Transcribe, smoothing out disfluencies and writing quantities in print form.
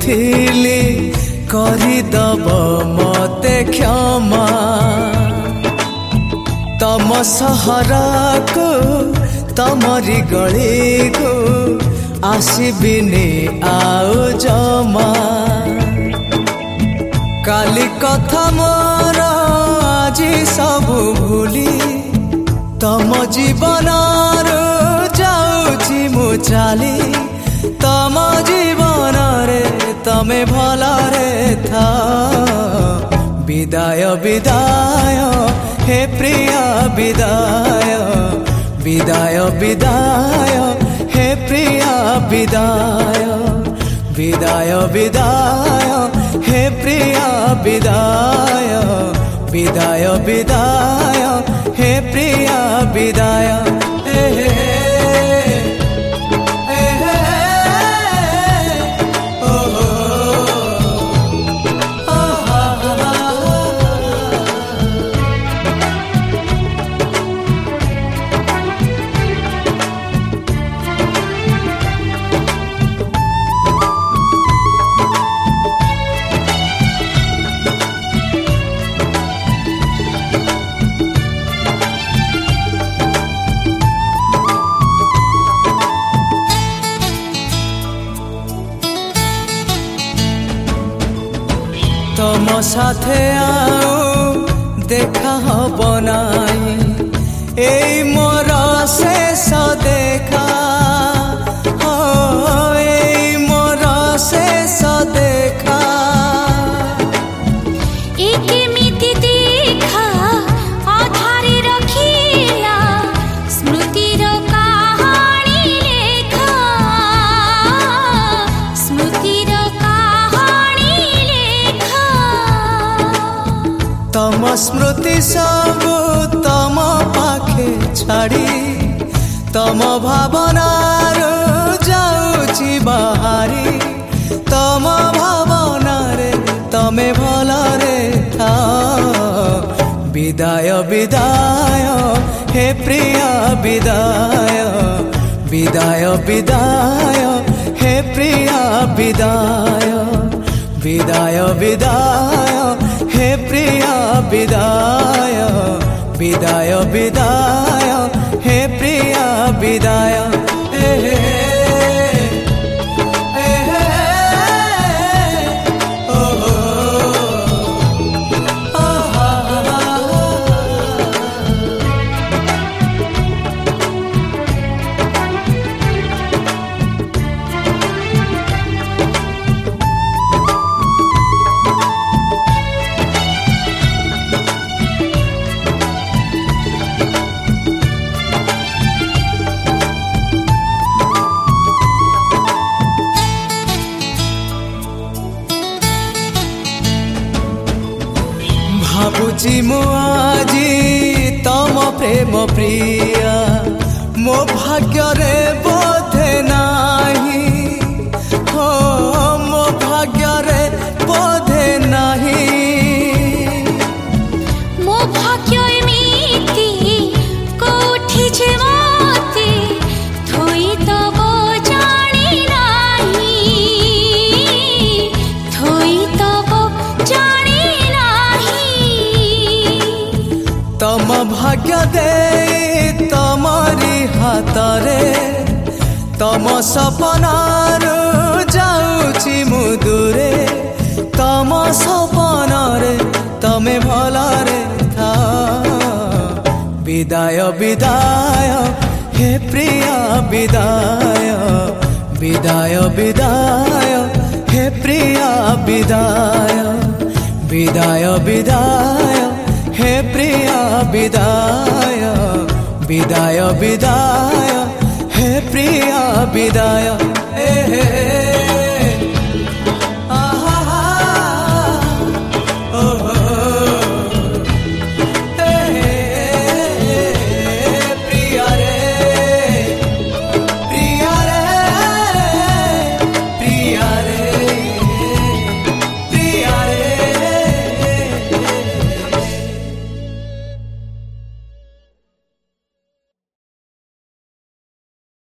उठिली करिदब मते क्षमा तम सहरा को तमरी गली को आसबिनी आउ जमा काली कथा मोर आज सब भूली तम जीवन जाऊची मु चाली तम जीवन रे तमे भलरे था विदाय विदाय हे प्रिया विदाय विदाय विदाय हे प्रिया विदाय विदाय विदाय हे प्रिया विदाय विदाय विदाय हे प्रिया विदाय तम साथे आओ देखा हब नाई एई मोर शेष देखा हो एई मोर शेष देखा एकेमिति देखा आधारे रखिला स्मृतिर कहानी लेखा स्मृतिर तम स्मृति सब तम पाखे छाड़ी तम भावनार जाऊची बाहारी तम भावनार तमे भलरे था विदाय विदाय हे प्रिया विदाय विदाय विदाय हे प्रिया विदाय विदाय विदाय हे प्रिया विदाय विदाय विदाय हे प्रिया विदाय भाबुची मु आजी तम प्रेम प्रिया मो भाग्य रे बोधे नाही हो मो भाग्य रे बोधे नाही मो भाग्य एमिति कोठी जे मते थोई तब जानी नाही थोई तब जानी तम भाग्य दे तमरी हातरे तम सपनार जाऊची मु दूरे तम सपनार तमे भलरे था विदाय विदाय हे प्रिया विदाय विदाय विदाय हे प्रिया विदाय विदाय विदाय हे प्रिया विदाय विदाय विदाय हे प्रिया विदाय